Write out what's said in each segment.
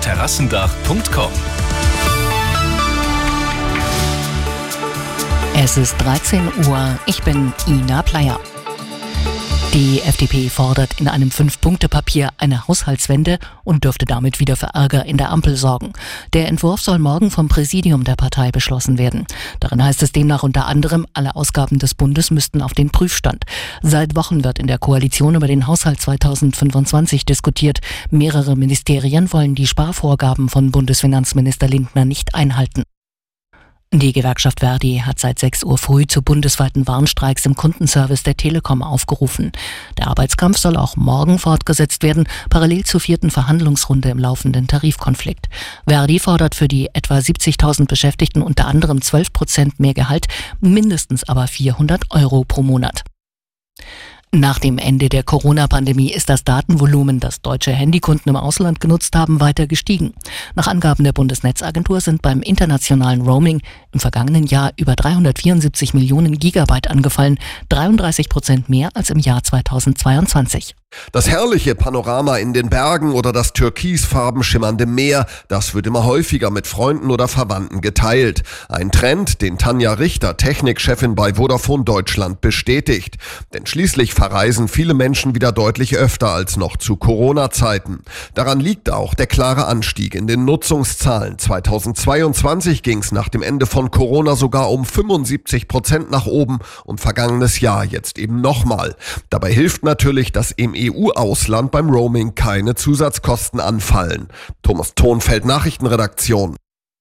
www.terrassendach.com. Es ist 13 Uhr, ich bin Ina Pleyer. Die FDP fordert in einem 5-Punkte-Papier eine Haushaltswende und dürfte damit wieder für Ärger in der Ampel sorgen. Der Entwurf soll morgen vom Präsidium der Partei beschlossen werden. Darin heißt es demnach unter anderem, alle Ausgaben des Bundes müssten auf den Prüfstand. Seit Wochen wird in der Koalition über den Haushalt 2025 diskutiert. Mehrere Ministerien wollen die Sparvorgaben von Bundesfinanzminister Lindner nicht einhalten. Die Gewerkschaft Verdi hat seit 6 Uhr früh zu bundesweiten Warnstreiks im Kundenservice der Telekom aufgerufen. Der Arbeitskampf soll auch morgen fortgesetzt werden, parallel zur 4. Verhandlungsrunde im laufenden Tarifkonflikt. Verdi fordert für die etwa 70.000 Beschäftigten unter anderem 12% mehr Gehalt, mindestens aber 400 € pro Monat. Nach dem Ende der Corona-Pandemie ist das Datenvolumen, das deutsche Handykunden im Ausland genutzt haben, weiter gestiegen. Nach Angaben der Bundesnetzagentur sind beim internationalen Roaming im vergangenen Jahr über 374 Millionen Gigabyte angefallen, 33% mehr als im Jahr 2022. Das herrliche Panorama in den Bergen oder das türkisfarben schimmernde Meer, das wird immer häufiger mit Freunden oder Verwandten geteilt. Ein Trend, den Tanja Richter, Technikchefin bei Vodafone Deutschland, bestätigt. Denn schließlich verreisen viele Menschen wieder deutlich öfter als noch zu Corona-Zeiten. Daran liegt auch der klare Anstieg in den Nutzungszahlen. 2022 ging es nach dem Ende von Corona sogar um 75% nach oben und vergangenes Jahr jetzt eben nochmal. Dabei hilft natürlich, dass im EU-Ausland beim Roaming keine Zusatzkosten anfallen. Thomas Thonfeld, Nachrichtenredaktion.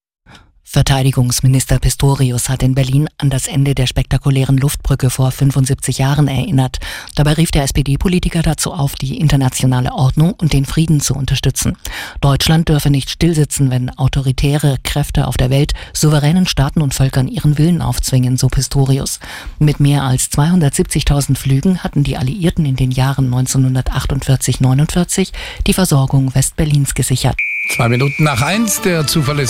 Verteidigungsminister Pistorius hat in Berlin an das Ende der spektakulären Luftbrücke vor 75 Jahren erinnert. Dabei rief der SPD-Politiker dazu auf, die internationale Ordnung und den Frieden zu unterstützen. Deutschland dürfe nicht stillsitzen, wenn autoritäre Kräfte auf der Welt souveränen Staaten und Völkern ihren Willen aufzwingen, so Pistorius. Mit mehr als 270.000 Flügen hatten die Alliierten in den Jahren 1948-49 die Versorgung Westberlins gesichert. 2 Minuten nach 1, der zuverlässige